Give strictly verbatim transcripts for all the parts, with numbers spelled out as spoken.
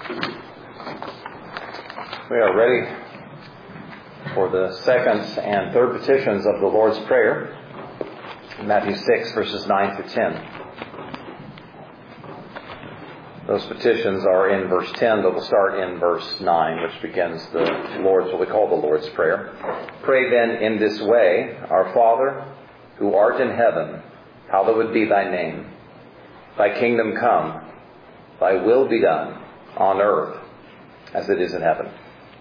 We are ready for the second and third petitions of the Lord's Prayer, Matthew six, verses nine through ten. Those petitions are in verse ten, but we'll start in verse nine, which begins the Lord's, what we call the Lord's Prayer. Pray then in this way, Our Father, who art in heaven, hallowed be thy name. Thy kingdom come, thy will be done on earth as it is in heaven.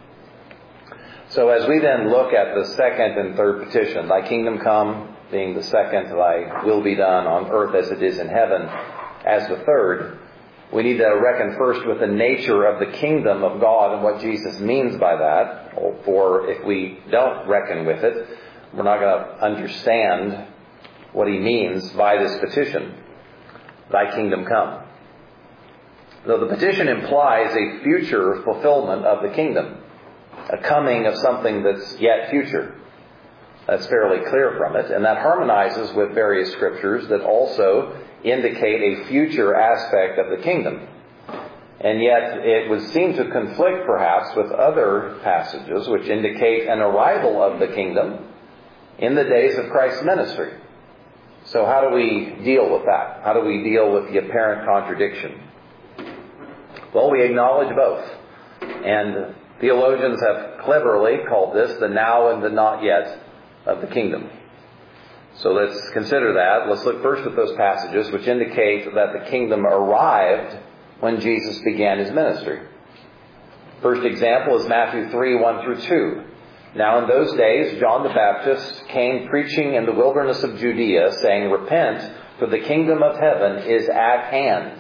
So as we then look at the second and third petition, thy kingdom come being the second, thy will be done on earth as it is in heaven as the third, we need to reckon first with the nature of the kingdom of God and what Jesus means by that. For if we don't reckon with it, we're not going to understand what he means by this petition. Thy kingdom come. Though the petition implies a future fulfillment of the kingdom, a coming of something that's yet future. That's fairly clear from it, and that harmonizes with various scriptures that also indicate a future aspect of the kingdom. And yet it would seem to conflict perhaps with other passages which indicate an arrival of the kingdom in the days of Christ's ministry. So how do we deal with that? How do we deal with the apparent contradiction? Well, we acknowledge both. And theologians have cleverly called this the now and the not yet of the kingdom. So let's consider that. Let's look first at those passages which indicate that the kingdom arrived when Jesus began his ministry. First example is Matthew three, one through two. Now in those days, John the Baptist came preaching in the wilderness of Judea, saying, Repent, for the kingdom of heaven is at hand.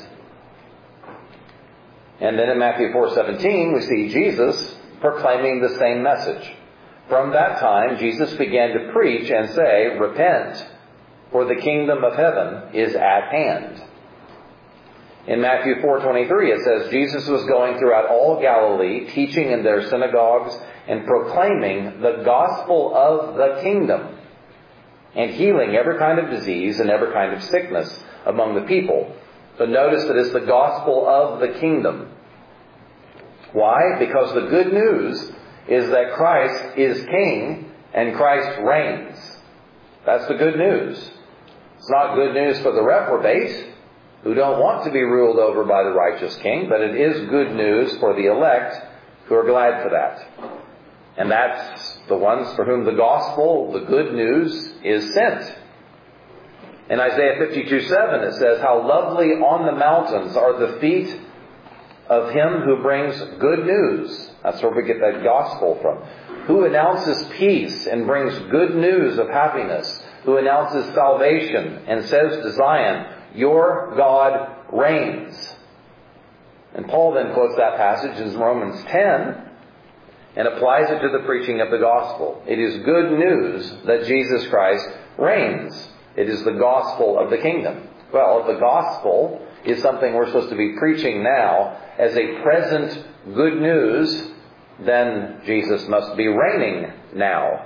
And then in Matthew four seventeen, we see Jesus proclaiming the same message. From that time, Jesus began to preach and say, Repent, for the kingdom of heaven is at hand. In Matthew four twenty-three, it says, Jesus was going throughout all Galilee, teaching in their synagogues and proclaiming the gospel of the kingdom and healing every kind of disease and every kind of sickness among the people. But notice that it's the gospel of the kingdom. Why? Because the good news is that Christ is king and Christ reigns. That's the good news. It's not good news for the reprobate who don't want to be ruled over by the righteous king, but it is good news for the elect who are glad for that. And that's the ones for whom the gospel, the good news, is sent. In Isaiah fifty-two seven, it says, How lovely on the mountains are the feet of him who brings good news. That's where we get that gospel from. Who announces peace and brings good news of happiness. Who announces salvation and says to Zion, Your God reigns. And Paul then quotes that passage in Romans ten and applies it to the preaching of the gospel. It is good news that Jesus Christ reigns. It is the gospel of the kingdom. Well, if the gospel is something we're supposed to be preaching now as a present good news, then Jesus must be reigning now.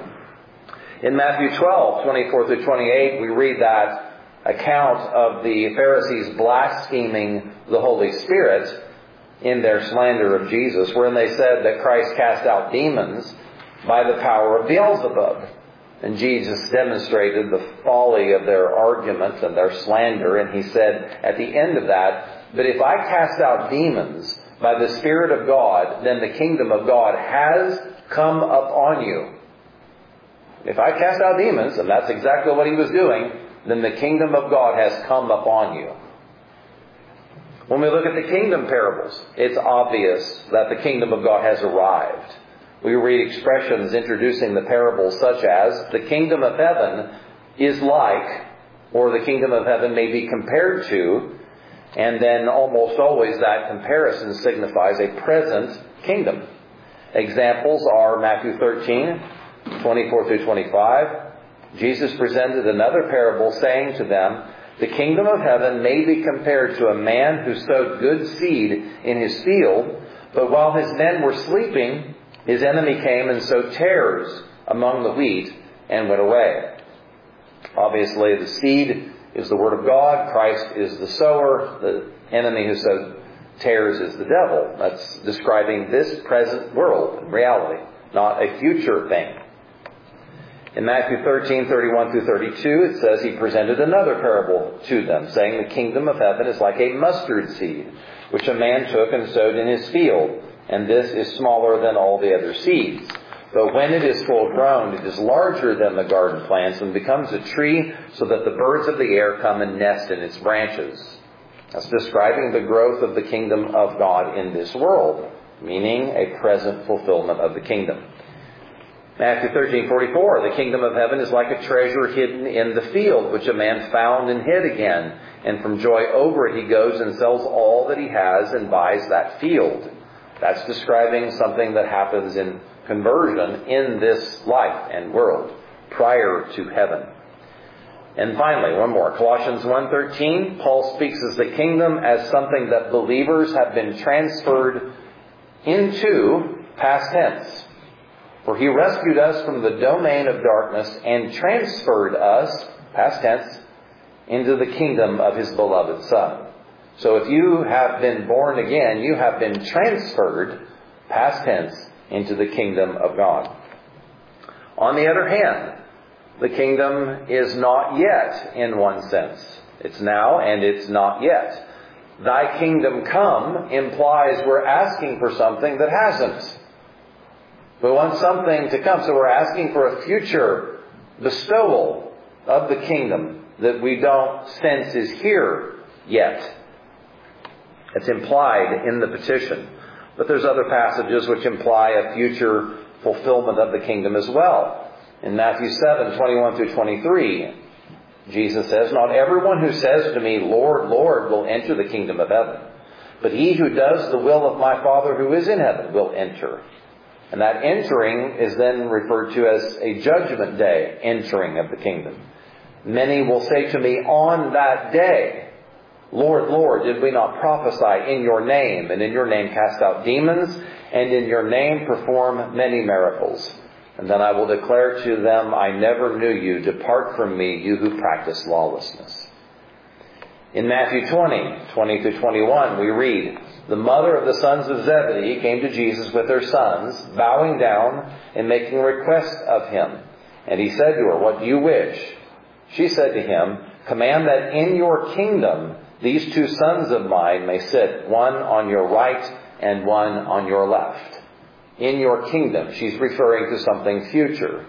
In Matthew twelve, twenty-four through twenty-eight, we read that account of the Pharisees blaspheming the Holy Spirit in their slander of Jesus, wherein they said that Christ cast out demons by the power of Beelzebub. And Jesus demonstrated the folly of their argument and their slander, and he said at the end of that, But if I cast out demons by the Spirit of God, then the kingdom of God has come upon you. If I cast out demons, and that's exactly what he was doing, then the kingdom of God has come upon you. When we look at the kingdom parables, it's obvious that the kingdom of God has arrived. We read expressions introducing the parables such as, the kingdom of heaven is like, or the kingdom of heaven may be compared to, and then almost always that comparison signifies a present kingdom. Examples are Matthew thirteen, twenty-four through twenty-five. Jesus presented another parable saying to them, The kingdom of heaven may be compared to a man who sowed good seed in his field, but while his men were sleeping, his enemy came and sowed tares among the wheat and went away. Obviously, the seed is the Word of God. Christ is the sower. The enemy who sowed tares is the devil. That's describing this present world in reality, not a future thing. In Matthew thirteen, thirty-one through thirty-two, it says he presented another parable to them, saying, the kingdom of heaven is like a mustard seed, which a man took and sowed in his field, and this is smaller than all the other seeds. But when it is full grown, it is larger than the garden plants and becomes a tree, so that the birds of the air come and nest in its branches. That's describing the growth of the kingdom of God in this world, meaning a present fulfillment of the kingdom. Matthew thirteen, forty-four, the kingdom of heaven is like a treasure hidden in the field, which a man found and hid again. And from joy over it, he goes and sells all that he has and buys that field. That's describing something that happens in conversion in this life and world, prior to heaven. And finally, one more. Colossians one thirteen, Paul speaks of the kingdom as something that believers have been transferred into past tense. For he rescued us from the domain of darkness and transferred us, past tense, into the kingdom of his beloved Son. So if you have been born again, you have been transferred, past tense, into the kingdom of God. On the other hand, the kingdom is not yet in one sense. It's now and it's not yet. Thy kingdom come implies we're asking for something that hasn't. We want something to come, so we're asking for a future bestowal of the kingdom that we don't sense is here yet. It's implied in the petition. But there's other passages which imply a future fulfillment of the kingdom as well. In Matthew seven, twenty-one through twenty-three, Jesus says, not everyone who says to me, Lord, Lord, will enter the kingdom of heaven, but he who does the will of my Father who is in heaven will enter. And that entering is then referred to as a judgment day, entering of the kingdom. Many will say to me on that day, Lord, Lord, did we not prophesy in your name, and in your name cast out demons, and in your name perform many miracles? And then I will declare to them, I never knew you. Depart from me, you who practice lawlessness. In Matthew twenty, twenty through twenty-one, we read, the mother of the sons of Zebedee came to Jesus with her sons, bowing down and making request of him. And he said to her, what do you wish? She said to him, command that in your kingdom these two sons of mine may sit, one on your right and one on your left. In your kingdom. She's referring to something future.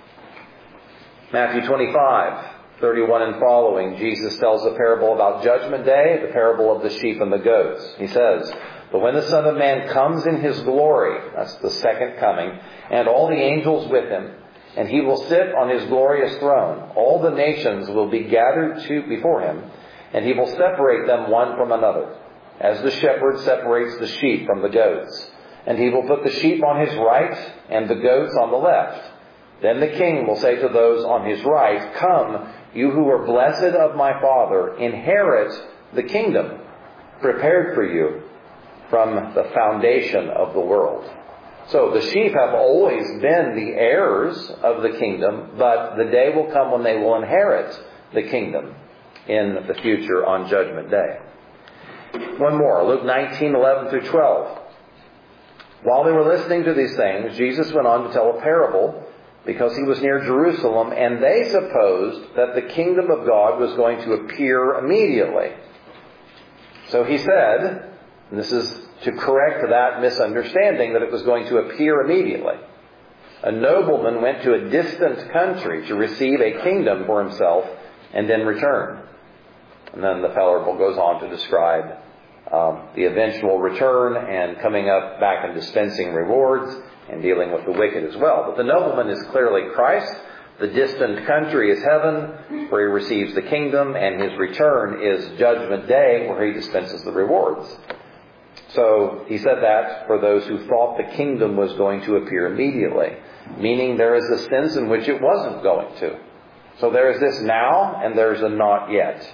Matthew twenty-five, thirty-one and following, Jesus tells a parable about Judgment Day, the parable of the sheep and the goats. He says, but when the Son of Man comes in his glory, that's the second coming, and all the angels with him, and he will sit on his glorious throne, all the nations will be gathered to before him, and he will separate them one from another, as the shepherd separates the sheep from the goats. And he will put the sheep on his right and the goats on the left. Then the king will say to those on his right, come, you who are blessed of my Father, inherit the kingdom prepared for you from the foundation of the world. So the sheep have always been the heirs of the kingdom, but the day will come when they will inherit the kingdom in the future on Judgment Day. One more, Luke nineteen, eleven through twelve. While they were listening to these things, Jesus went on to tell a parable because he was near Jerusalem, and they supposed that the kingdom of God was going to appear immediately. So he said, and this is to correct that misunderstanding, that it was going to appear immediately. A nobleman went to a distant country to receive a kingdom for himself and then return. And then the parable goes on to describe um, the eventual return and coming up back and dispensing rewards and dealing with the wicked as well. But the nobleman is clearly Christ. The distant country is heaven, where he receives the kingdom, and his return is Judgment Day, where he dispenses the rewards. So he said that for those who thought the kingdom was going to appear immediately, meaning there is a sense in which it wasn't going to. So there is this now, and there's a not yet.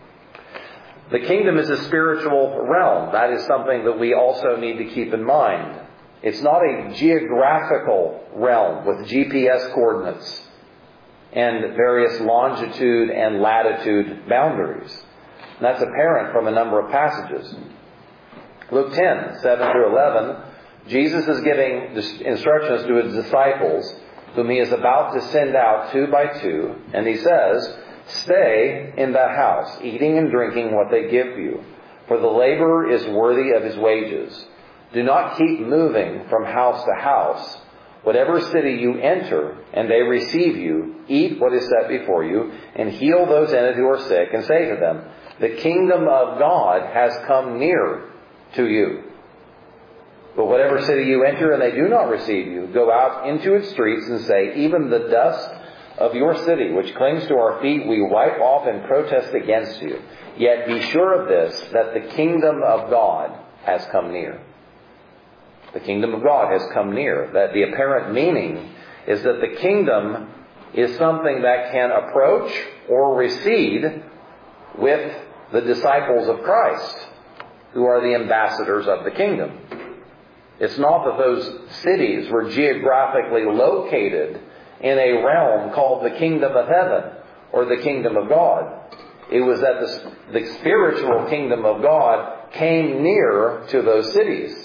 The kingdom is a spiritual realm. That is something that we also need to keep in mind. It's not a geographical realm with G P S coordinates and various longitude and latitude boundaries. And that's apparent from a number of passages. Luke ten, seven through eleven, Jesus is giving instructions to his disciples, whom he is about to send out two by two, and he says, "Stay in that house, eating and drinking what they give you, for the laborer is worthy of his wages. Do not keep moving from house to house. Whatever city you enter, and they receive you, eat what is set before you, and heal those in it who are sick, and say to them, 'The kingdom of God has come near to you.' But whatever city you enter and they do not receive you, go out into its streets and say, 'Even the dust of your city, which clings to our feet, we wipe off and protest against you. Yet be sure of this, that the kingdom of God has come near.'" The kingdom of God has come near. That the apparent meaning is that the kingdom is something that can approach or recede with the disciples of Christ, who are the ambassadors of the kingdom. It's not that those cities were geographically located in a realm called the kingdom of heaven or the kingdom of God. It was that the, the spiritual kingdom of God came near to those cities.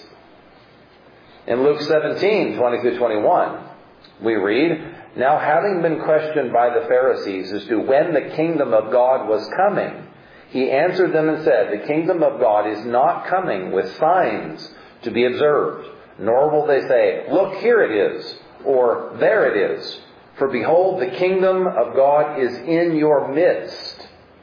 In Luke seventeen, twenty through twenty-one, we read, "Now having been questioned by the Pharisees as to when the kingdom of God was coming, he answered them and said, 'The kingdom of God is not coming with signs to be observed, nor will they say, "Look, here it is," or "There it is." For behold, the kingdom of God is in your midst.'"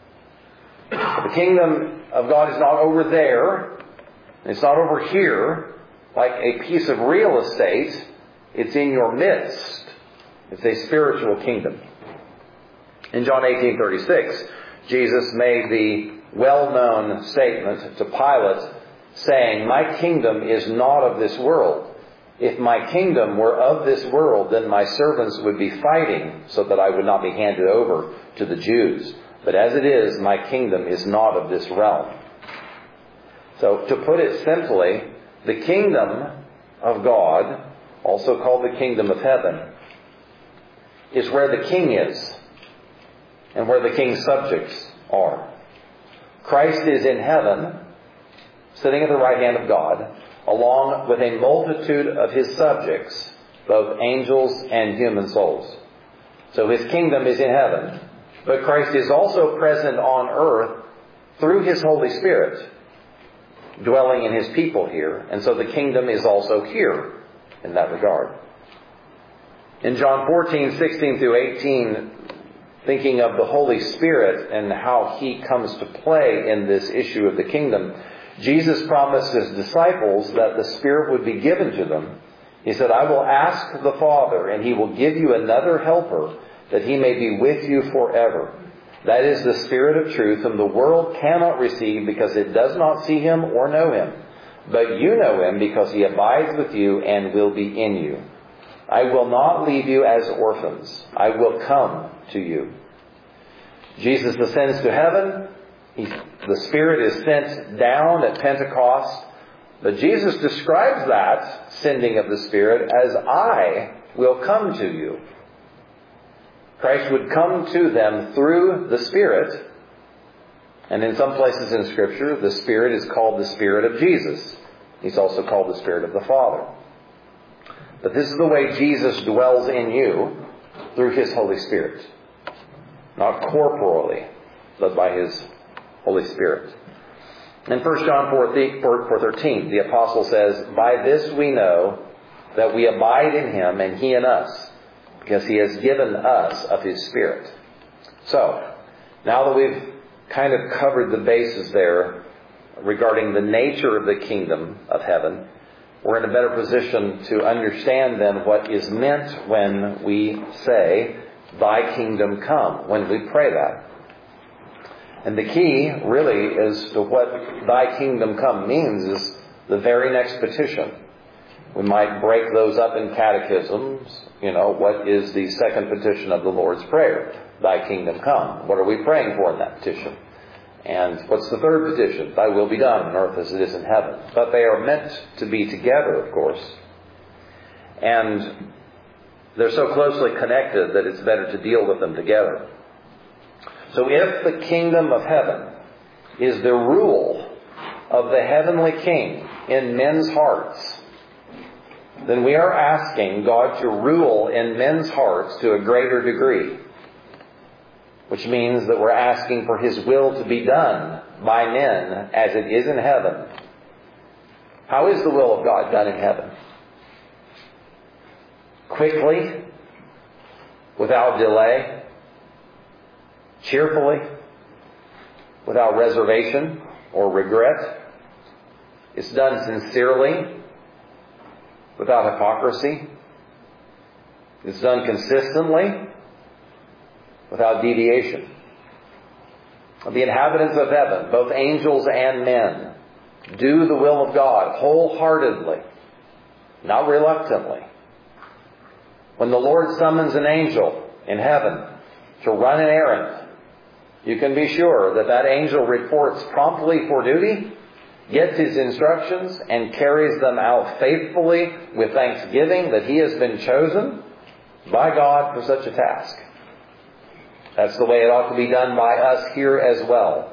The kingdom of God is not over there. It's not over here like a piece of real estate. It's in your midst. It's a spiritual kingdom. In John eighteen thirty-six, Jesus made the well-known statement to Pilate, saying, "My kingdom is not of this world. If my kingdom were of this world, then my servants would be fighting so that I would not be handed over to the Jews. But as it is, my kingdom is not of this realm." So, to put it simply, the kingdom of God, also called the kingdom of heaven, is where the king is and where the king's subjects are. Christ is in heaven, sitting at the right hand of God, along with a multitude of his subjects, both angels and human souls. So his kingdom is in heaven, but Christ is also present on earth through his Holy Spirit, dwelling in his people here, and so the kingdom is also here in that regard. In John fourteen, sixteen through eighteen, thinking of the Holy Spirit and how he comes to play in this issue of the kingdom, Jesus promised his disciples that the Spirit would be given to them. He said, "I will ask the Father, and he will give you another helper, that he may be with you forever. That is the Spirit of truth, whom the world cannot receive because it does not see him or know him. But you know him because he abides with you and will be in you. I will not leave you as orphans. I will come to you." Jesus ascends to heaven. He, the Spirit is sent down at Pentecost. But Jesus describes that sending of the Spirit as, "I will come to you." Christ would come to them through the Spirit. And in some places in Scripture, the Spirit is called the Spirit of Jesus. He's also called the Spirit of the Father. But this is the way Jesus dwells in you, through his Holy Spirit. Not corporally, but by his Holy Spirit. In First John four thirteen, the apostle says, "By this we know that we abide in him and he in us, because he has given us of his Spirit." So, now that we've kind of covered the bases there regarding the nature of the kingdom of heaven, we're in a better position to understand then what is meant when we say, "Thy kingdom come," when we pray that. And the key, really, as to what "Thy kingdom come" means is the very next petition. We might break those up in catechisms. You know, what is the second petition of the Lord's Prayer? "Thy kingdom come." What are we praying for in that petition? And what's the third petition? "Thy will be done on earth as it is in heaven." But they are meant to be together, of course. And they're so closely connected that it's better to deal with them together. So if the kingdom of heaven is the rule of the heavenly King in men's hearts, then we are asking God to rule in men's hearts to a greater degree. Which means that we're asking for His will to be done by men as it is in heaven. How is the will of God done in heaven? Quickly, without delay, cheerfully, without reservation or regret. It's done sincerely, without hypocrisy. It's done consistently, without deviation. The inhabitants of heaven, both angels and men, do the will of God wholeheartedly, not reluctantly. When the Lord summons an angel in heaven to run an errand, you can be sure that that angel reports promptly for duty, gets his instructions, and carries them out faithfully with thanksgiving that he has been chosen by God for such a task. That's the way it ought to be done by us here as well.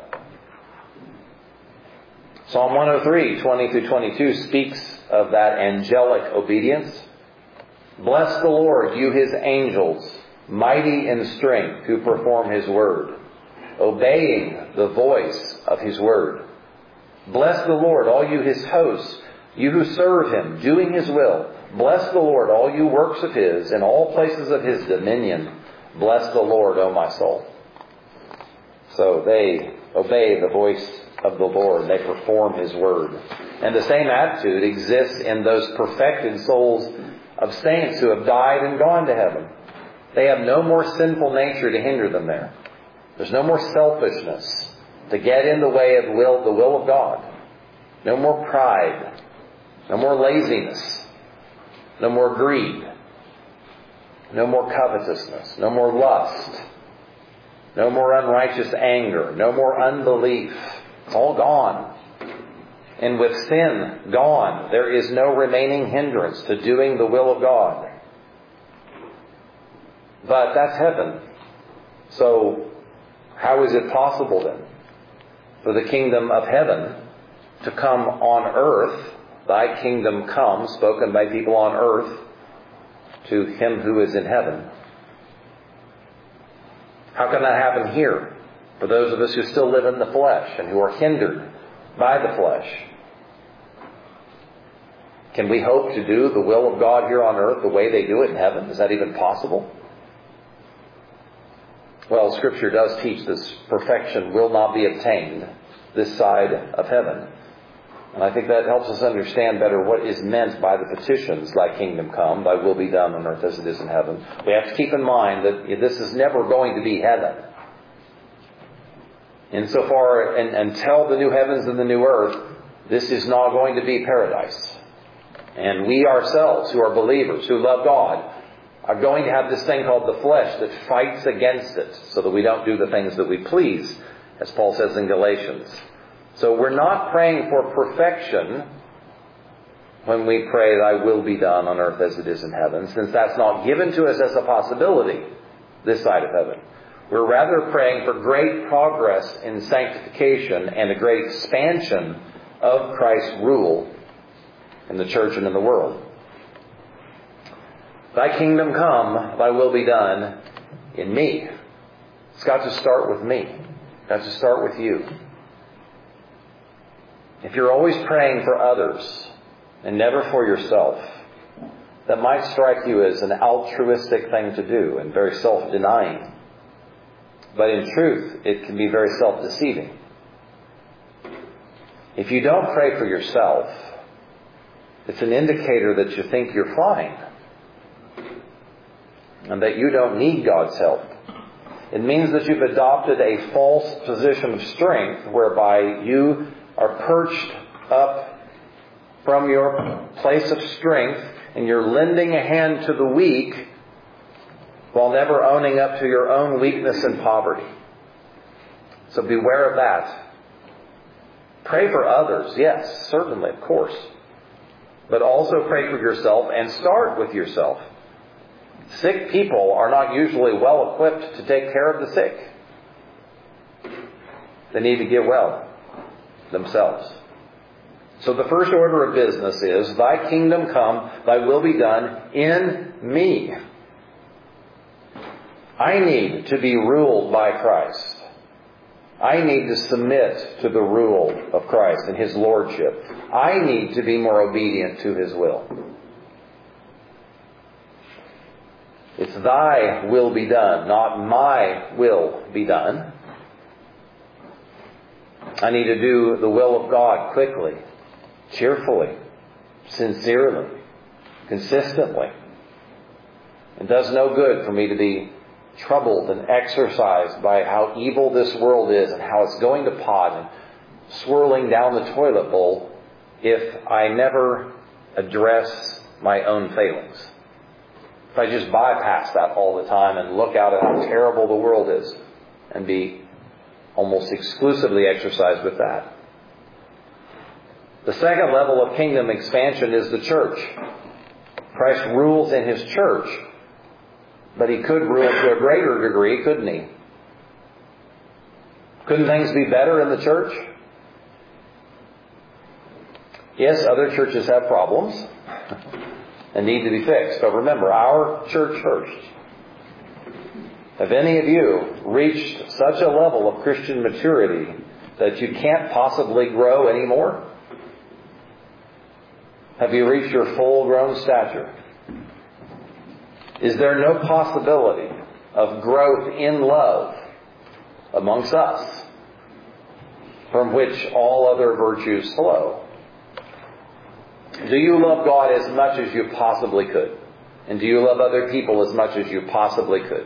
Psalm one oh three, twenty through twenty-two speaks of that angelic obedience. Bless the Lord, you His angels, mighty in strength, who perform His word, obeying the voice of His word. Bless the Lord, all you His hosts, you who serve Him, doing His will. Bless the Lord, all you works of His, in all places of His dominion. Bless the Lord, O my soul. So they obey the voice of the Lord. They perform His word. And the same attitude exists in those perfected souls of saints who have died and gone to heaven. They have no more sinful nature to hinder them there. There's no more selfishness to get in the way of will, the will of God. No more pride. No more laziness. No more greed. No more covetousness. No more lust. No more unrighteous anger. No more unbelief. It's all gone. And with sin gone, there is no remaining hindrance to doing the will of God. But that's heaven. So how is it possible then for the kingdom of heaven to come on earth? Thy kingdom come, spoken by people on earth, to Him who is in heaven. How can that happen here for those of us who still live in the flesh and who are hindered by the flesh? Can we hope to do the will of God here on earth the way they do it in heaven? Is that even possible? Well, Scripture does teach this perfection will not be obtained this side of heaven. And I think that helps us understand better what is meant by the petitions, Thy kingdom come, Thy will be done on earth as it is in heaven. We have to keep in mind that this is never going to be heaven. Insofar, and until the new heavens and the new earth, this is not going to be paradise. And we ourselves, who are believers, who love God, are going to have this thing called the flesh that fights against it so that we don't do the things that we please, as Paul says in Galatians. So we're not praying for perfection when we pray, Thy will be done on earth as it is in heaven, since that's not given to us as a possibility this side of heaven. We're rather praying for great progress in sanctification and a great expansion of Christ's rule in the church and in the world. Thy kingdom come, Thy will be done in me. It's got to start with me. It's got to start with you. If you're always praying for others and never for yourself, that might strike you as an altruistic thing to do and very self-denying. But in truth, it can be very self-deceiving. If you don't pray for yourself, it's an indicator that you think you're fine and that you don't need God's help. It means that you've adopted a false position of strength whereby you are perched up from your place of strength and you're lending a hand to the weak while never owning up to your own weakness and poverty. So beware of that. Pray for others, yes, certainly, of course. But also pray for yourself and start with yourself. Sick people are not usually well equipped to take care of the sick. They need to get well themselves. So the first order of business is, thy kingdom come, thy will be done in me. I need to be ruled by Christ. I need to submit to the rule of Christ and His lordship. I need to be more obedient to His will. It's thy will be done, not my will be done. I need to do the will of God quickly, cheerfully, sincerely, consistently. It does no good for me to be troubled and exercised by how evil this world is and how it's going to pot and swirling down the toilet bowl if I never address my own failings. If I just bypass that all the time and look out at how terrible the world is and be almost exclusively exercised with that. The second level of kingdom expansion is the church. Christ rules in His church, but He could rule to a greater degree, couldn't He? Couldn't things be better in the church? Yes, other churches have problems and need to be fixed. But remember, our church first. Have any of you reached such a level of Christian maturity that you can't possibly grow anymore? Have you reached your full-grown stature? Is there no possibility of growth in love amongst us, from which all other virtues flow? Do you love God as much as you possibly could? And do you love other people as much as you possibly could?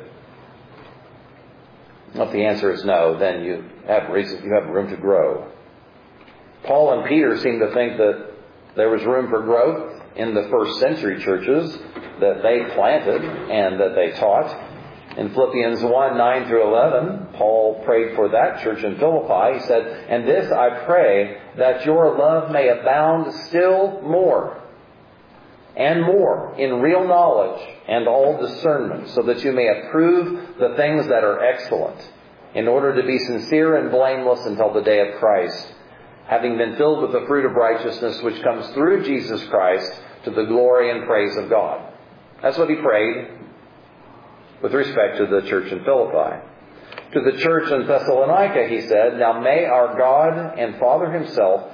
If the answer is no, then you have reason, you have room to grow. Paul and Peter seem to think that there was room for growth in the first century churches that they planted and that they taught. In Philippians one, nine through eleven, Paul prayed for that church in Philippi. He said, "And this I pray, that your love may abound still more and more in real knowledge and all discernment, so that you may approve the things that are excellent, in order to be sincere and blameless until the day of Christ, having been filled with the fruit of righteousness which comes through Jesus Christ to the glory and praise of God." That's what he prayed with respect to the church in Philippi. To the church in Thessalonica, he said, "Now may our God and Father Himself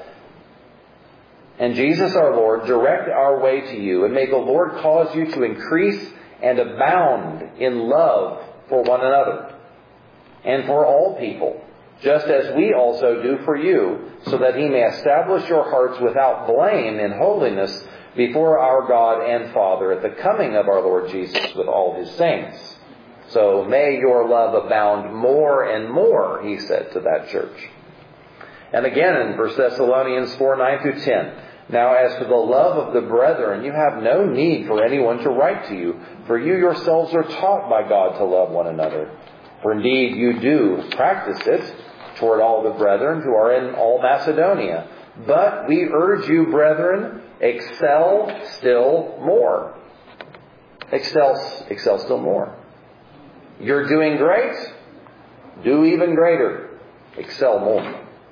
and Jesus our Lord direct our way to you, and may the Lord cause you to increase and abound in love for one another and for all people, just as we also do for you, so that He may establish your hearts without blame in holiness before our God and Father at the coming of our Lord Jesus with all His saints." So may your love abound more and more, he said to that church. And again in First Thessalonians four, nine through ten, "Now as to the love of the brethren, you have no need for anyone to write to you, for you yourselves are taught by God to love one another. For indeed you do practice it toward all the brethren who are in all Macedonia. But we urge you, brethren, excel still more." Excel, excel still more. You're doing great. Do even greater. Excel more.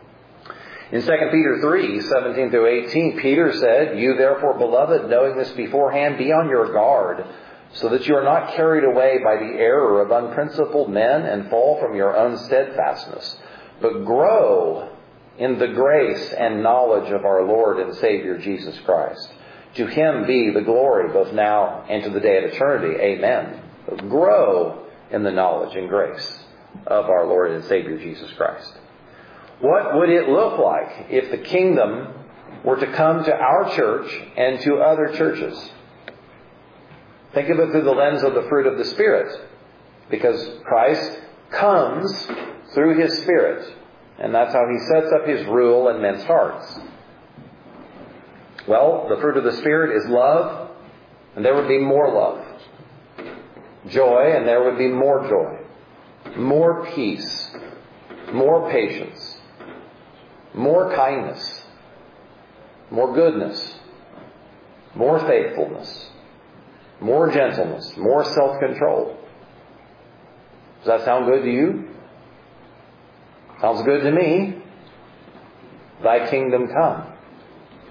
In Second Peter three, seventeen through eighteen, Peter said, "You therefore, beloved, knowing this beforehand, be on your guard, so that you are not carried away by the error of unprincipled men and fall from your own steadfastness, but grow in the grace and knowledge of our Lord and Savior Jesus Christ. To Him be the glory both now and to the day of eternity. Amen." But grow in the knowledge and grace of our Lord and Savior Jesus Christ. What would it look like if the kingdom were to come to our church and to other churches? Think of it through the lens of the fruit of the Spirit, because Christ comes through His Spirit, and that's how He sets up His rule in men's hearts. Well, the fruit of the Spirit is love, and there would be more love. Joy, and there would be more joy. More peace. More patience. More kindness. More goodness. More faithfulness. More gentleness. More self-control. Does that sound good to you? Sounds good to me. Thy kingdom come.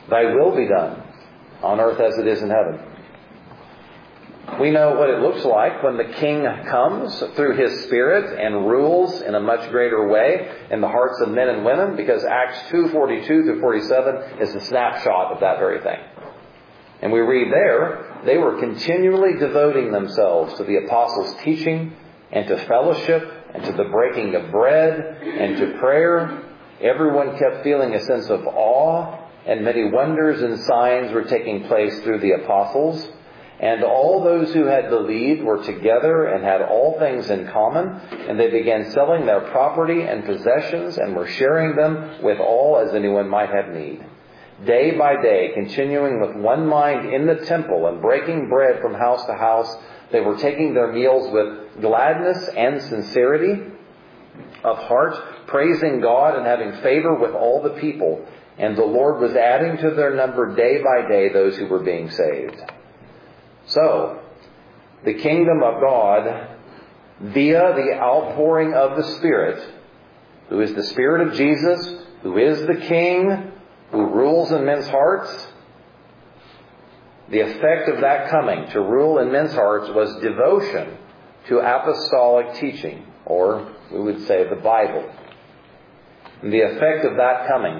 Thy will be done on earth as it is in heaven. We know what it looks like when the King comes through His Spirit and rules in a much greater way in the hearts of men and women, because Acts two forty-two through forty-seven is a snapshot of that very thing. And we read there, they were continually devoting themselves to the apostles' teaching and to fellowship and to the breaking of bread and to prayer. Everyone kept feeling a sense of awe, and many wonders and signs were taking place through the apostles. And all those who had believed were together and had all things in common, and they began selling their property and possessions and were sharing them with all as anyone might have need. Day by day, continuing with one mind in the temple and breaking bread from house to house, they were taking their meals with gladness and sincerity of heart, praising God and having favor with all the people. And the Lord was adding to their number day by day those who were being saved. So, the kingdom of God, via the outpouring of the Spirit, who is the Spirit of Jesus, who is the King, who rules in men's hearts, the effect of that coming to rule in men's hearts was devotion to apostolic teaching, or we would say the Bible. And the effect of that coming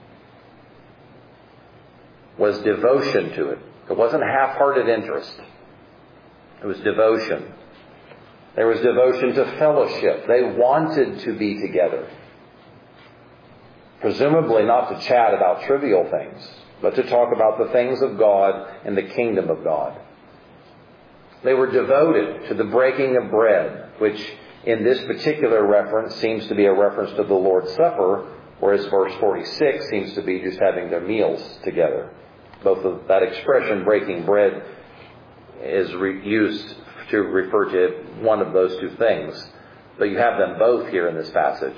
was devotion to it. It wasn't half-hearted interest. It was devotion. There was devotion to fellowship. They wanted to be together. Presumably not to chat about trivial things, but to talk about the things of God and the kingdom of God. They were devoted to the breaking of bread, which in this particular reference seems to be a reference to the Lord's Supper, whereas verse forty-six seems to be just having their meals together. Both of that expression, breaking bread, is re- used to refer to one of those two things. But you have them both here in this passage.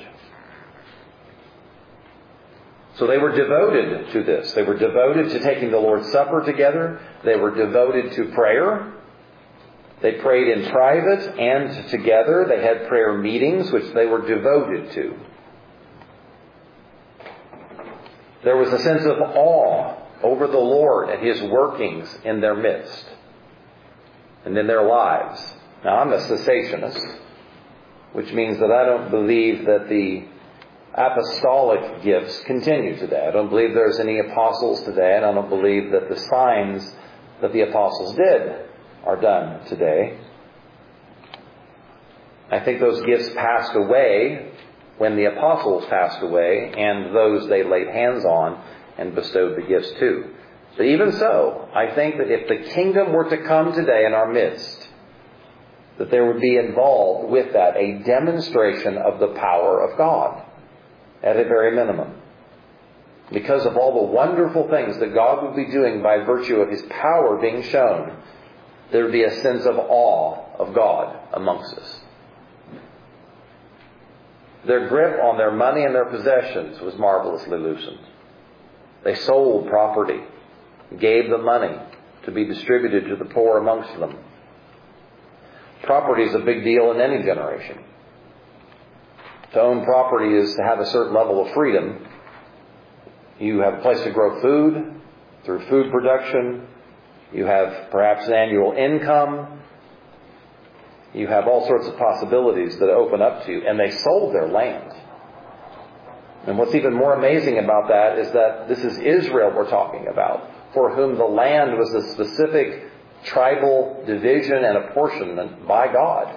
So they were devoted to this. They were devoted to taking the Lord's Supper together. They were devoted to prayer. They prayed in private and together. They had prayer meetings, which they were devoted to. There was a sense of awe over the Lord and His workings in their midst and in their lives. Now, I'm a cessationist, which means that I don't believe that the apostolic gifts continue today. I don't believe there's any apostles today, and I don't believe that the signs that the apostles did are done today. I think those gifts passed away when the apostles passed away, and those they laid hands on and bestowed the gifts to. But even so, I think that if the kingdom were to come today in our midst, that there would be involved with that a demonstration of the power of God, at a very minimum. Because of all the wonderful things that God would be doing by virtue of His power being shown, there would be a sense of awe of God amongst us. Their grip on their money and their possessions was marvelously loosened. They sold property, gave the money to be distributed to the poor amongst them. Property is a big deal in any generation. To own property is to have a certain level of freedom. You have a place to grow food through food production. You have perhaps an annual income. You have all sorts of possibilities that open up to you. And they sold their land. And what's even more amazing about that is that this is Israel we're talking about, for whom the land was a specific tribal division and apportionment by God.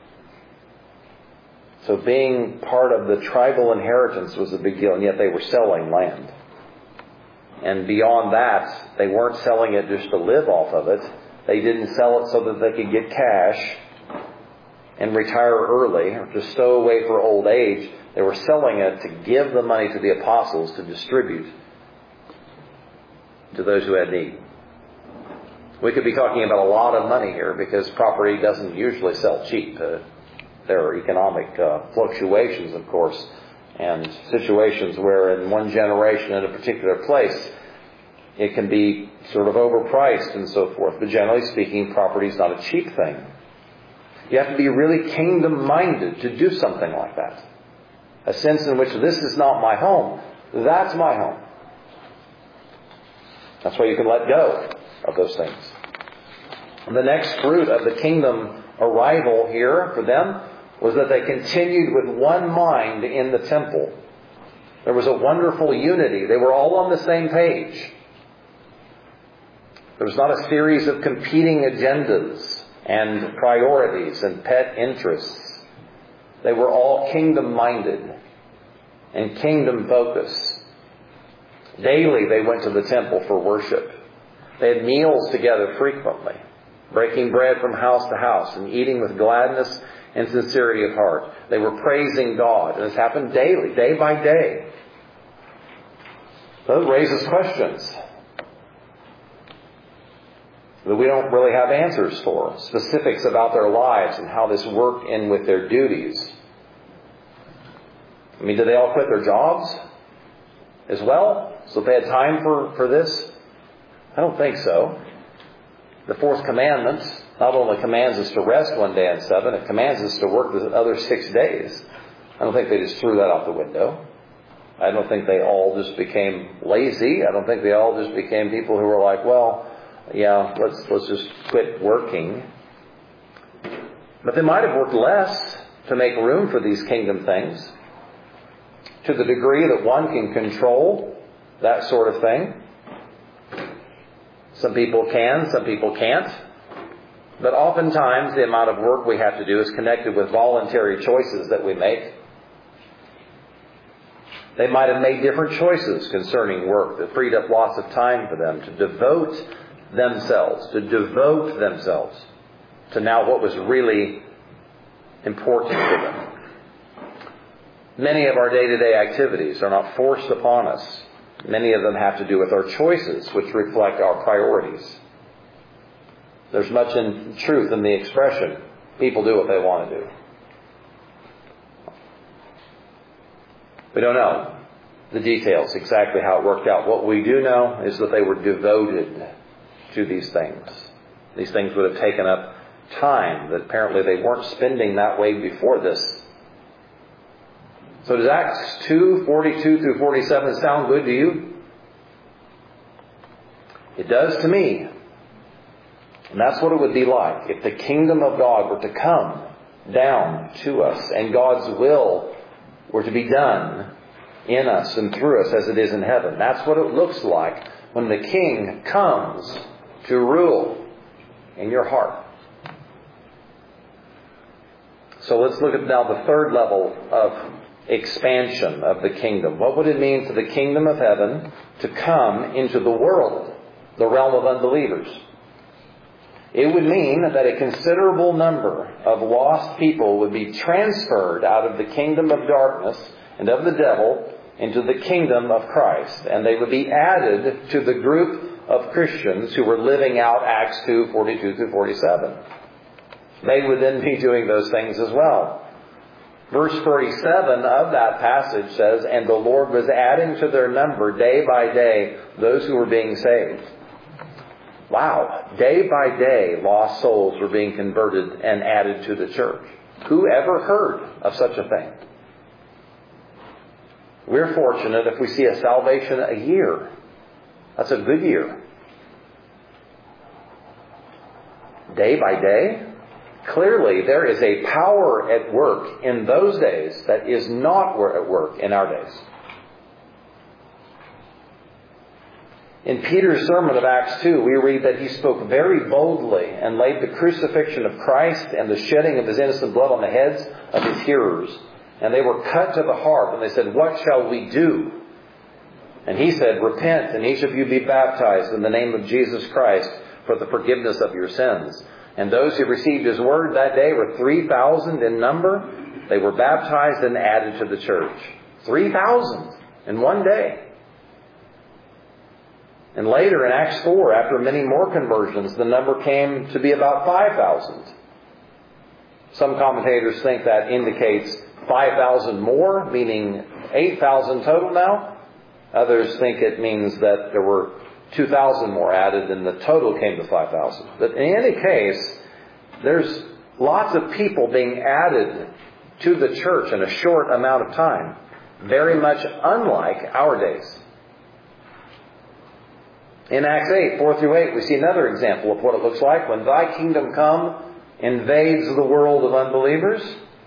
So being part of the tribal inheritance was a big deal, and yet they were selling land. And beyond that, they weren't selling it just to live off of it. They didn't sell it so that they could get cash and retire early or to stow away for old age. They were selling it to give the money to the apostles to distribute to those who had need. We could be talking about a lot of money here because property doesn't usually sell cheap. Uh, there are economic uh, fluctuations, of course, and situations where in one generation in a particular place it can be sort of overpriced and so forth. But generally speaking, property is not a cheap thing. You have to be really kingdom-minded to do something like that. A sense in which this is not my home, that's my home. That's why you can let go of those things. The next fruit of the kingdom arrival here for them was that they continued with one mind in the temple. There was a wonderful unity. They were all on the same page. There was not a series of competing agendas and priorities and pet interests. They were all kingdom-minded and kingdom-focused. Daily they went to the temple for worship. They had meals together frequently, breaking bread from house to house and eating with gladness and sincerity of heart. They were praising God. And this happened daily, day by day. So it raises questions that we don't really have answers for. Specifics about their lives and how this worked in with their duties. I mean, did they all quit their jobs as well? So they had time for, for this? I don't think so. The fourth commandment not only commands us to rest one day in seven, it commands us to work the other six days. I don't think they just threw that out the window. I don't think they all just became lazy. I don't think they all just became people who were like, well, yeah, let's let's just quit working. But they might have worked less to make room for these kingdom things, to the degree that one can control that sort of thing. Some people can, some people can't. But oftentimes the amount of work we have to do is connected with voluntary choices that we make. They might have made different choices concerning work that freed up lots of time for them to devote themselves, to devote themselves to now what was really important to them. Many of our day-to-day activities are not forced upon us. Many of them have to do with our choices, which reflect our priorities. There's much in truth in the expression, people do what they want to do. We don't know the details, exactly how it worked out. What we do know is that they were devoted to these things. These things would have taken up time that apparently they weren't spending that way before this. So does Acts two, forty-two through forty-seven sound good to you? It does to me. And that's what it would be like if the kingdom of God were to come down to us and God's will were to be done in us and through us as it is in heaven. That's what it looks like when the King comes to rule in your heart. So let's look at now the third level of expansion of the kingdom. What would it mean for the kingdom of heaven to come into the world, the realm of unbelievers? It would mean that a considerable number of lost people would be transferred out of the kingdom of darkness and of the devil into the kingdom of Christ. And they would be added to the group of Christians who were living out Acts two, forty-two through forty-seven. They would then be doing those things as well. Verse forty-seven of that passage says, and the Lord was adding to their number day by day those who were being saved. Wow. Day by day, lost souls were being converted and added to the church. Who ever heard of such a thing? We're fortunate if we see a salvation a year. That's a good year. Day by day? Clearly, there is a power at work in those days that is not at work in our days. In Peter's sermon of Acts two, we read that he spoke very boldly and laid the crucifixion of Christ and the shedding of his innocent blood on the heads of his hearers. And they were cut to the heart, and they said, what shall we do? And he said, repent, and each of you be baptized in the name of Jesus Christ for the forgiveness of your sins. And those who received his word that day were three thousand in number. They were baptized and added to the church. three thousand in one day. And later in Acts four, after many more conversions, the number came to be about five thousand. Some commentators think that indicates five thousand more, meaning eight thousand total now. Others think it means that there were two thousand more added and the total came to five thousand. But in any case, there's lots of people being added to the church in a short amount of time. Very much unlike our days. In Acts eight, four through eight, we see another example of what it looks like when thy kingdom come invades the world of unbelievers.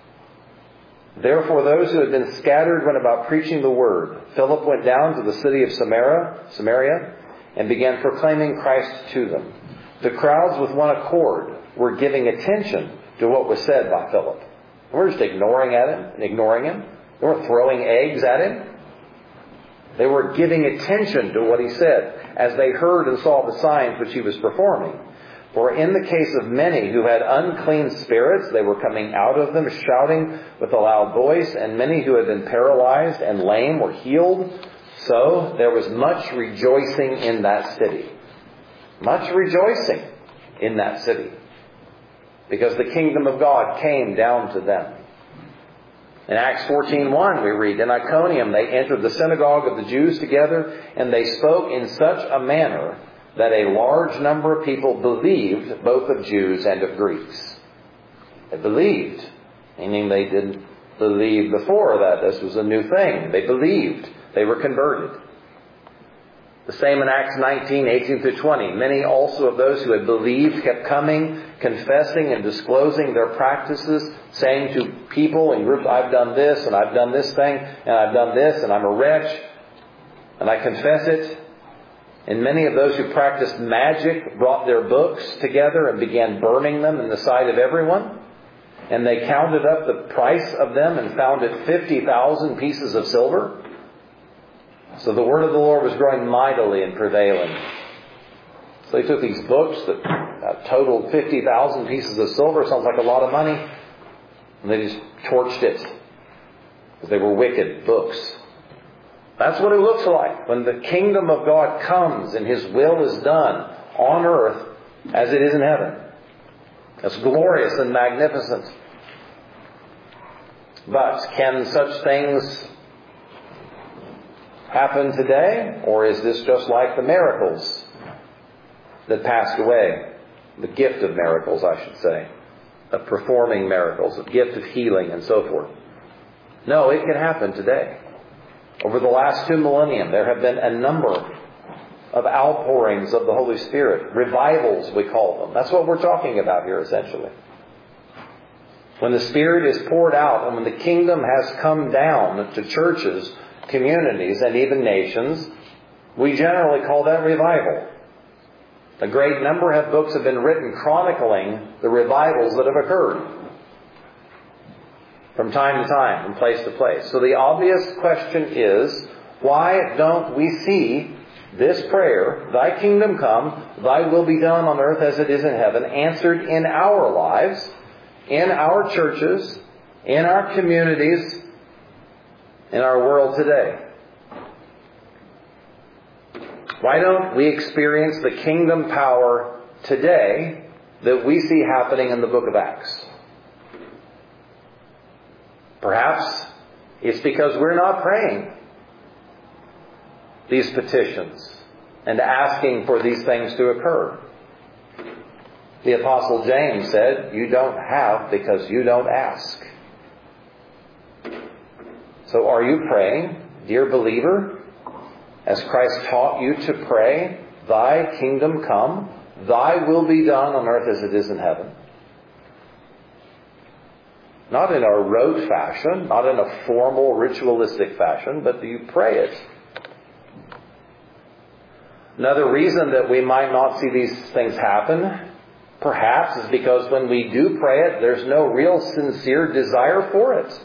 Therefore those who had been scattered went about preaching the word. Philip went down to the city of Samaria, Samaria and began proclaiming Christ to them. The crowds with one accord were giving attention to what was said by Philip. They were just ignoring at him and ignoring him. They weren't throwing eggs at him. They were giving attention to what he said as they heard and saw the signs which he was performing. For in the case of many who had unclean spirits, they were coming out of them shouting with a loud voice, and many who had been paralyzed and lame were healed. So there was much rejoicing in that city. Much rejoicing in that city. Because the kingdom of God came down to them. In Acts fourteen one we read, in Iconium they entered the synagogue of the Jews together, and they spoke in such a manner that a large number of people believed, both of Jews and of Greeks. They believed, meaning they didn't believe before that this was a new thing. They believed. They were converted. The same in Acts nineteen, eighteen through twenty. Many also of those who had believed kept coming, confessing and disclosing their practices, saying to people in groups, I've done this, and I've done this thing, and I've done this, and I'm a wretch, and I confess it. And many of those who practiced magic brought their books together and began burning them in the sight of everyone. And they counted up the price of them and found it fifty thousand pieces of silver. So the word of the Lord was growing mightily and prevailing. So they took these books that uh, totaled fifty thousand pieces of silver. Sounds like a lot of money. And they just torched it. Because they were wicked books. That's what it looks like when the kingdom of God comes and His will is done on earth as it is in heaven. It's glorious and magnificent. But can such things happen today? Or is this just like the miracles that passed away? The gift of miracles, I should say. Of performing miracles, the gift of healing and so forth. No, it can happen today. Over the last two millennium, there have been a number of outpourings of the Holy Spirit. Revivals, we call them. That's what we're talking about here, essentially. When the Spirit is poured out and when the kingdom has come down to churches, communities, and even nations, we generally call that revival. A great number of books have been written chronicling the revivals that have occurred from time to time, from place to place. So the obvious question is, why don't we see this prayer, thy kingdom come, thy will be done on earth as it is in heaven, answered in our lives, in our churches, in our communities, in our world today? Why don't we experience the kingdom power today that we see happening in the book of Acts? Perhaps it's because we're not praying these petitions and asking for these things to occur. The Apostle James said, you don't have because you don't ask. So are you praying, dear believer, as Christ taught you to pray, thy kingdom come, thy will be done on earth as it is in heaven? Not in a rote fashion, not in a formal, ritualistic fashion, but do you pray it? Another reason that we might not see these things happen, perhaps, is because when we do pray it, there's no real sincere desire for it.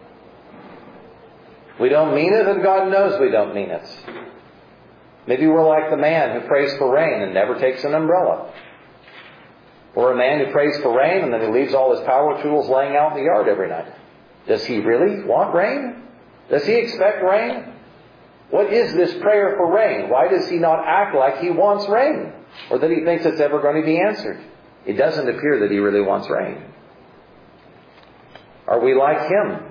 We don't mean it, and God knows we don't mean it. Maybe we're like the man who prays for rain and never takes an umbrella. Or a man who prays for rain and then he leaves all his power tools laying out in the yard every night. Does he really want rain? Does he expect rain? What is this prayer for rain? Why does he not act like he wants rain? Or that he thinks it's ever going to be answered? It doesn't appear that he really wants rain. Are we like him?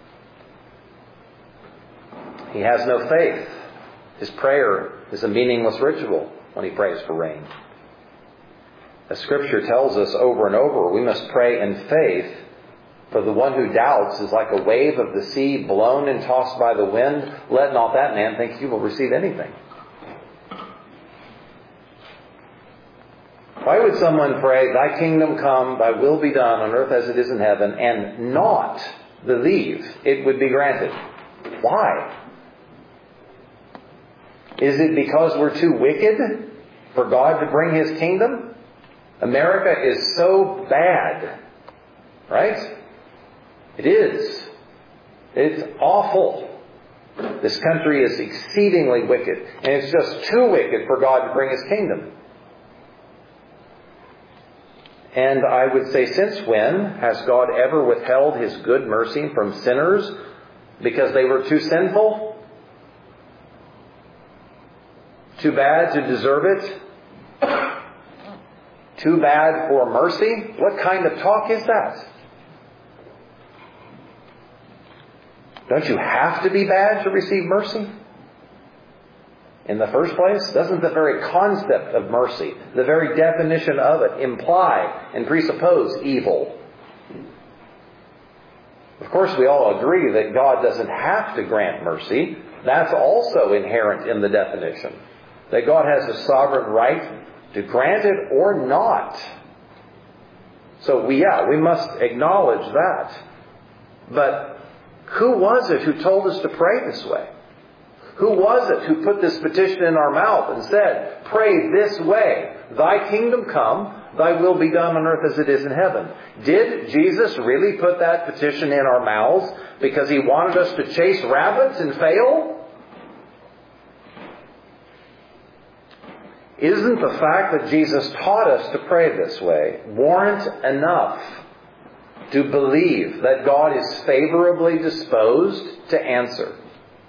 He has no faith. His prayer is a meaningless ritual when he prays for rain. As Scripture tells us over and over, we must pray in faith, for the one who doubts is like a wave of the sea blown and tossed by the wind. Let not that man think he will receive anything. Why would someone pray, thy kingdom come, thy will be done on earth as it is in heaven, and not believe it would be granted? Why? Is it because we're too wicked for God to bring His kingdom? America is so bad, right? It is. It's awful. This country is exceedingly wicked, and it's just too wicked for God to bring His kingdom. And I would say, since when has God ever withheld His good mercy from sinners because they were too sinful? Too bad to deserve it? Too bad for mercy? What kind of talk is that? Don't you have to be bad to receive mercy? In the first place, doesn't the very concept of mercy, the very definition of it, imply and presuppose evil? Of course, we all agree that God doesn't have to grant mercy. That's also inherent in the definition. That God has a sovereign right to grant it or not. So, we, yeah, we must acknowledge that. But who was it who told us to pray this way? Who was it who put this petition in our mouth and said, pray this way, thy kingdom come, thy will be done on earth as it is in heaven? Did Jesus really put that petition in our mouths because He wanted us to chase rabbits and fail? Isn't the fact that Jesus taught us to pray this way warrant enough to believe that God is favorably disposed to answer?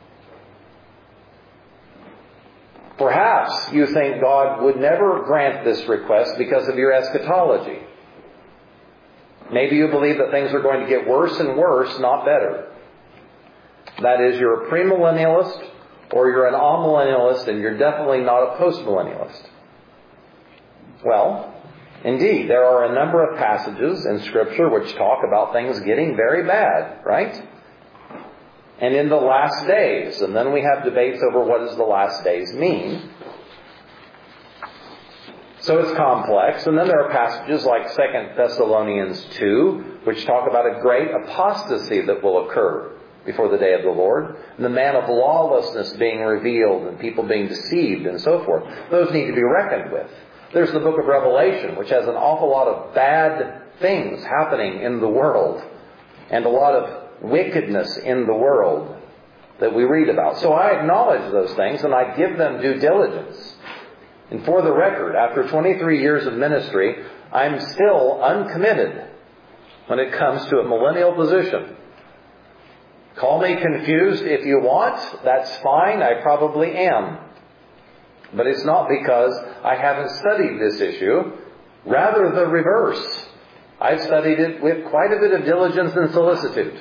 Perhaps you think God would never grant this request because of your eschatology. Maybe you believe that things are going to get worse and worse, not better. That is, you're a premillennialist or you're an amillennialist, and you're definitely not a postmillennialist. Well, indeed, there are a number of passages in Scripture which talk about things getting very bad, right? And in the last days. And then we have debates over what does the last days mean. So it's complex. And then there are passages like Second Thessalonians two, which talk about a great apostasy that will occur before the day of the Lord. And the man of lawlessness being revealed and people being deceived and so forth. Those need to be reckoned with. There's the book of Revelation, which has an awful lot of bad things happening in the world. And a lot of wickedness in the world that we read about. So I acknowledge those things and I give them due diligence. And for the record, after twenty-three years of ministry, I'm still uncommitted when it comes to a millennial position. Call me confused if you want. That's fine. I probably am. But it's not because I haven't studied this issue. Rather the reverse. I've studied it with quite a bit of diligence and solicitude.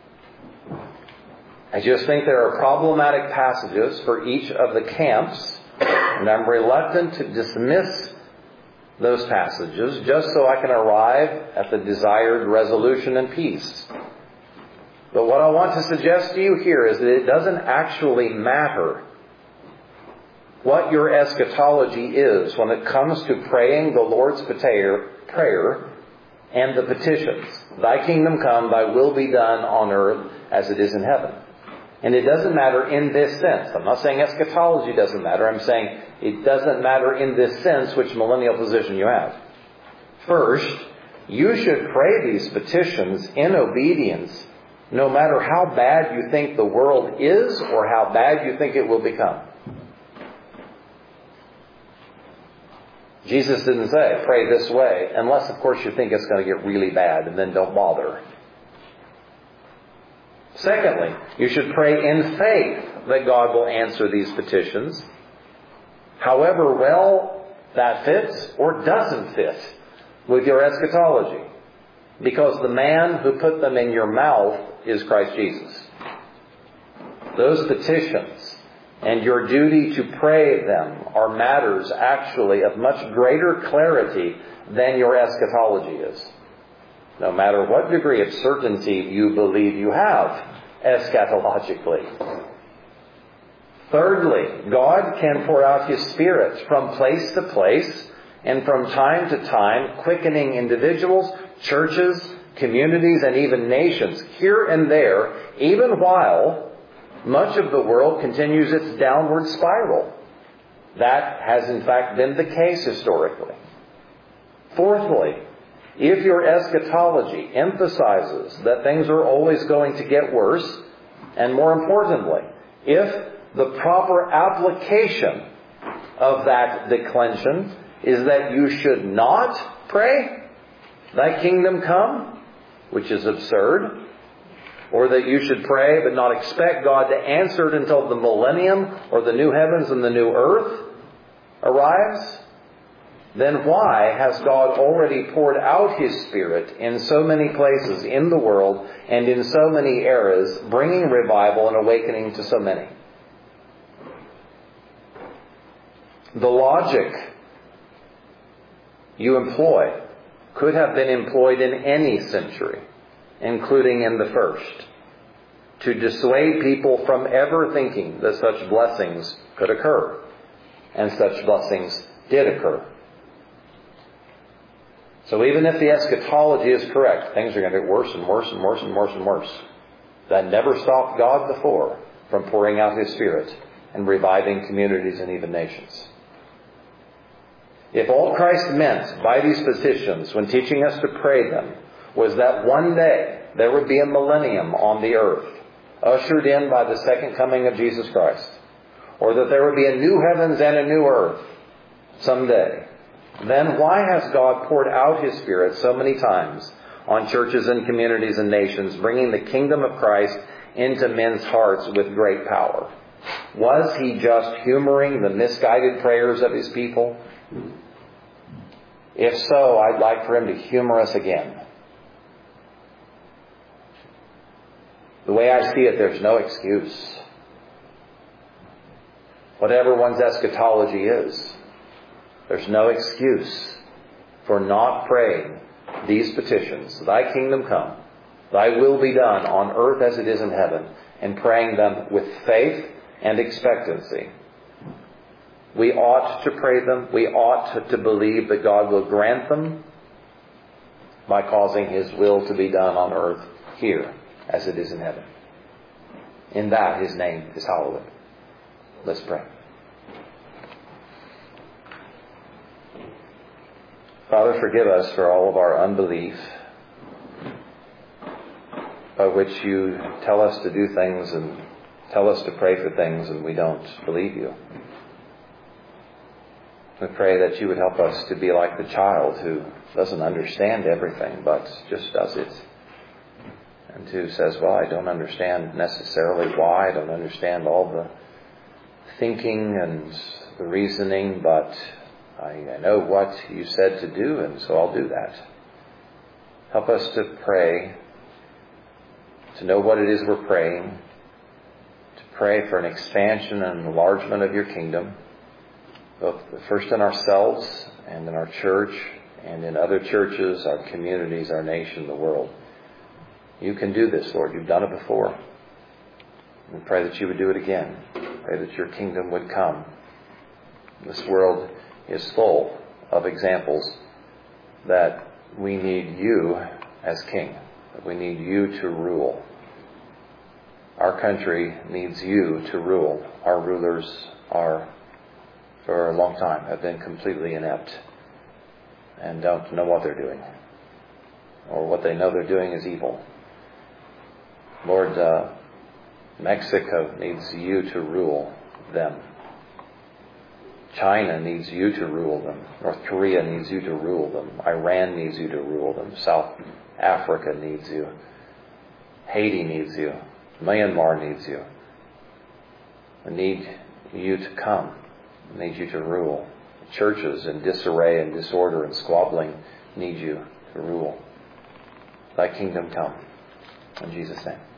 I just think there are problematic passages for each of the camps, and I'm reluctant to dismiss those passages just so I can arrive at the desired resolution and peace. But what I want to suggest to you here is that it doesn't actually matter what your eschatology is when it comes to praying the Lord's Prayer and the petitions. Thy kingdom come, thy will be done on earth as it is in heaven. And it doesn't matter in this sense. I'm not saying eschatology doesn't matter. I'm saying it doesn't matter in this sense which millennial position you have. First, you should pray these petitions in obedience no matter how bad you think the world is or how bad you think it will become. Jesus didn't say, pray this way, unless, of course, you think it's going to get really bad, and then don't bother. Secondly, you should pray in faith that God will answer these petitions, however well that fits or doesn't fit with your eschatology, because the man who put them in your mouth is Christ Jesus. Those petitions and your duty to pray them are matters actually of much greater clarity than your eschatology is. No matter what degree of certainty you believe you have eschatologically. Thirdly, God can pour out His Spirit from place to place and from time to time quickening individuals, churches, communities, and even nations here and there, even while much of the world continues its downward spiral. That has in fact been the case historically. Fourthly, if your eschatology emphasizes that things are always going to get worse, and more importantly, if the proper application of that declension is that you should not pray, "Thy kingdom come," which is absurd, or that you should pray but not expect God to answer it until the millennium or the new heavens and the new earth arrives, then why has God already poured out His Spirit in so many places in the world and in so many eras, bringing revival and awakening to so many? The logic you employ could have been employed in any century, including in the first, to dissuade people from ever thinking that such blessings could occur. And such blessings did occur. So even if the eschatology is correct, things are going to get worse and worse and worse and worse and worse. That never stopped God before from pouring out His Spirit and reviving communities and even nations. If all Christ meant by these petitions when teaching us to pray them was that one day there would be a millennium on the earth, ushered in by the second coming of Jesus Christ, or that there would be a new heavens and a new earth someday, then why has God poured out His Spirit so many times on churches and communities and nations, bringing the kingdom of Christ into men's hearts with great power? Was He just humoring the misguided prayers of His people? If so, I'd like for Him to humor us again. The way I see it, there's no excuse. Whatever one's eschatology is, there's no excuse for not praying these petitions. "Thy kingdom come, Thy will be done on earth as it is in heaven," and praying them with faith and expectancy. We ought to pray them. We ought to, to believe that God will grant them by causing His will to be done on earth here as it is in heaven. In that His name is hallowed. Let's pray. Father, forgive us for all of our unbelief, by which You tell us to do things and tell us to pray for things and we don't believe You. We pray that You would help us to be like the child who doesn't understand everything but just does it. And who says, "Well, I don't understand necessarily why. I don't understand all the thinking and the reasoning, but I, I know what You said to do, and so I'll do that." Help us to pray, to know what it is we're praying, to pray for an expansion and enlargement of Your kingdom, both first in ourselves and in our church and in other churches, our communities, our nation, the world. You can do this, Lord. You've done it before. We pray that You would do it again. Pray that Your kingdom would come. This world is full of examples that we need You as King, that we need You to rule. Our country needs You to rule. Our rulers are, for a long time, have been completely inept and don't know what they're doing, or what they know they're doing is evil. Lord, uh, Mexico needs You to rule them. China needs You to rule them. North Korea needs You to rule them. Iran needs You to rule them. South Africa needs You. Haiti needs You. Myanmar needs You. We need You to come. We need You to rule. Churches in disarray and disorder and squabbling need You to rule. Thy kingdom come. In Jesus' name.